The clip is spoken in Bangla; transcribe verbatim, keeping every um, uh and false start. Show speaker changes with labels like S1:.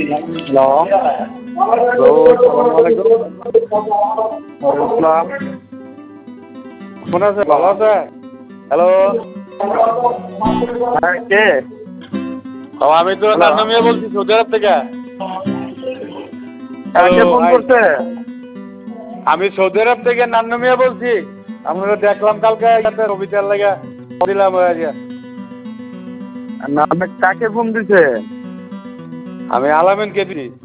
S1: হ্যালো
S2: হ্যালো, আসসালামু আলাইকুম।
S1: আসসালাম।
S2: কেমন আছে? ভালো আছে? হ্যালো।
S1: হ্যাঁ, কে?
S2: ও আমি তো
S1: হ্যালো।
S2: নান্নু মিয়া বলছি সৌদি আরব থেকে।
S1: হ্যাঁ,
S2: হ্যালো
S1: কে ফোন
S2: ভাই,
S1: করছে?
S2: আমি সৌদি আরব থেকে নান্নু মিয়া বলছি। আমরা দেখলাম কালকে ইয়াতে রবিটার লাগা দিলাম হয়ে গিয়া।
S1: না, আপনি কাকে ফোন দিছে?
S2: আমি আলামিনকে দিছি।